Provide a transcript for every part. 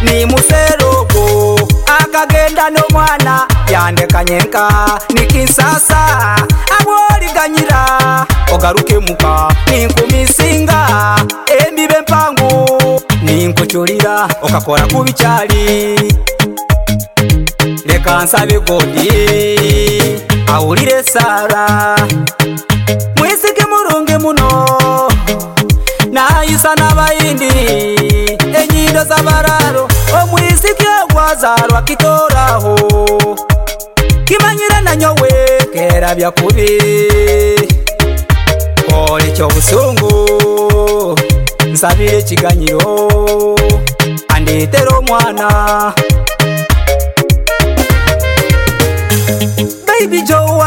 ni muserogo akagenda no mwana yandekanyenka nikisasa aboliganyira ogaruke muka ninkumisinga embibe mpangu ninkuchulira okakora kubichali leka nsabe godi awulire Sara mwisike murunge muno nayisa n'abayindi enyindo z'abararo omwisike gwazarwa kitoraho kimanyira nanyowe kera byakubi kole cyo busungu nsabire kiganyiro andetero mwana baby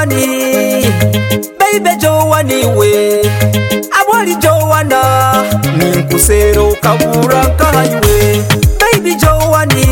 Joani we abwali Joanna ninkusero kabura nkahaywe baby Joani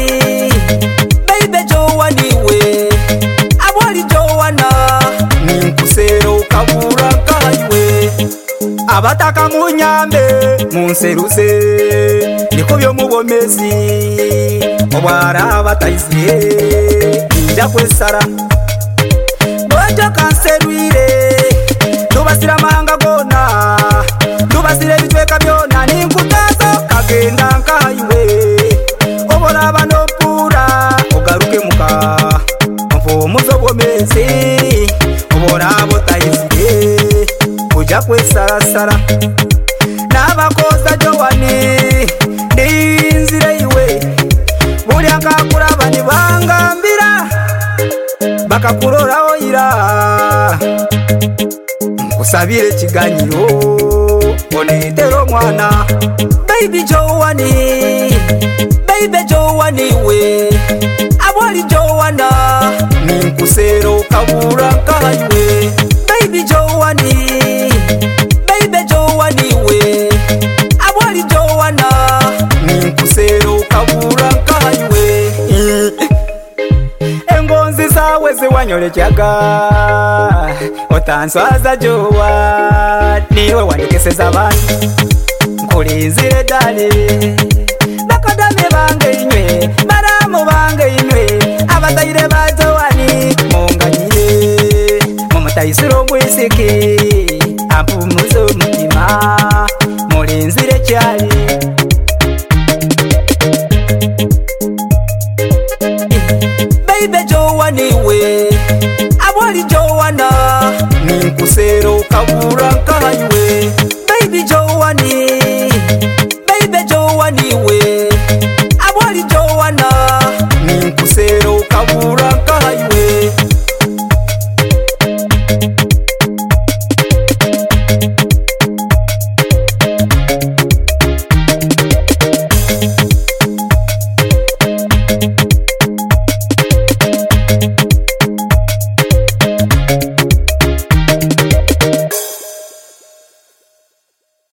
we abwali Joanna ninkusero kabura nkahaywe abataka munyambe munseruze nikobyo mubomezi obwara batayizire nja kwesara bojo kanseruire tubasira mahanga gona tubasire bitweka byona ninkutazo kagenda nkahaywe obora bano pura ogaruke muka mfuumuzo bwomezi obora botayizire kuja kwesarasara n'abakoza Joani ndinzire iwe buri akakuraba nibangambira bakakurora oyira kusabire kiganyiro onetero mwana baby Joani we abwali Joanna ninkusero kabura nkahaywe baby Joani we abwali Joanna ninkusero kabura nkahaywe engonzi zawe ziwanyolekyaga otanswaza Joa niwe wandikeseza abantu nkulinzire dale bakadame bange inywe baramu bange inywe abatayire ba Joani munganyire mumutayisiro mwisiki ampumuzo mutima mulinzire cyali baby Joani we abwali Joanna ninkusero kabura nkahaywe baby Joani